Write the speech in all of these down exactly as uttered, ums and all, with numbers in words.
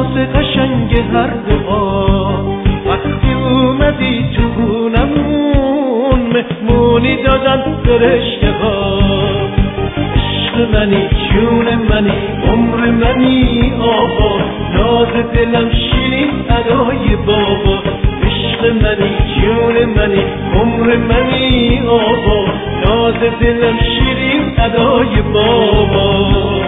احساس قشنگ هر دعا وقتی اومدی تو خونمون مهمونی دادن فرشته ها. عشق منی جون منی عمر منی آقا ناز دلم شیرین ادای بابا. عشق منی جون منی عمر منی آقا ناز دلم شیرین ادای بابا.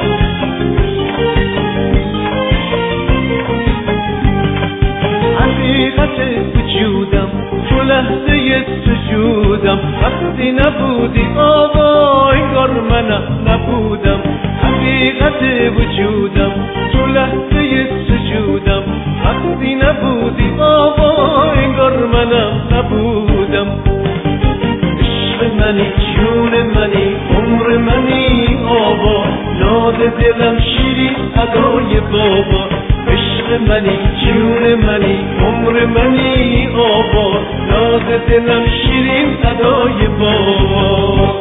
حقیقت وجودم تو لحظه سجودم وقتی نبودی آقا انگار منم نبودم. حقیقت وجودم تو لحظه سجودم وقتی نبودی آقا انگار منم نبودم. عشق منی جون منی عمر منی آقا ناز دلم شیرین ادای بابا. عشق منی جون منی عمر منی آقا ناز دلم شیرین ادای بابا.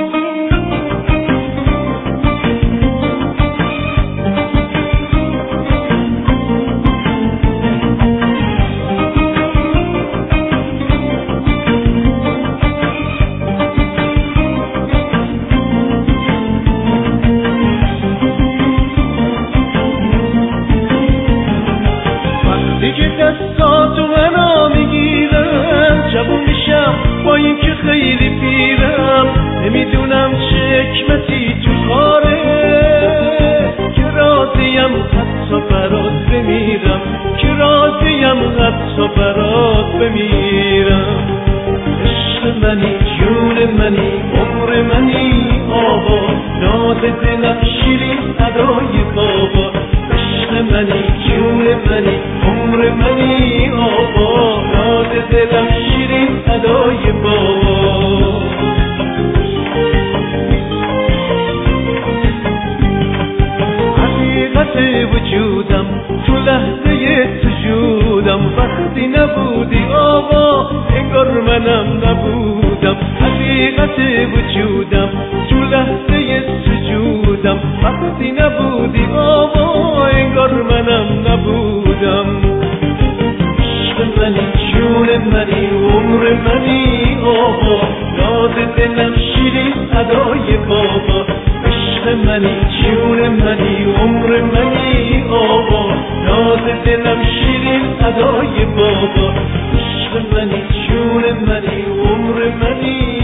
دیگه دستاتو منو میگیرم جوون میشم با این که خیلی پیرم. نمیدونم چه حکمتی تو کاره که راضیم حتی برات بمیرم که راضیم حتی برات بمیرم. عشق منی جون منی عمر منی آقا ناز دلم شیرین ادای بابا. عشق منی جون منی عمر منی آقا ناز دلم شیرین ادای بابا. حقیقت وجودم تو لحظه سجودم وقتی نبودی آقا انگار منم نبودم. حقیقت وجودم تو لحظه سجودم وقتی نبودی آقا انگار منم نبودم. عشق منی جون منی عمر منی آقا ناز دلم شیرین ادای بابا. عشق منی جون منی عمر منی آقا ناز دلم شیرین ادای بابا. عشق منی جون منی عمر منی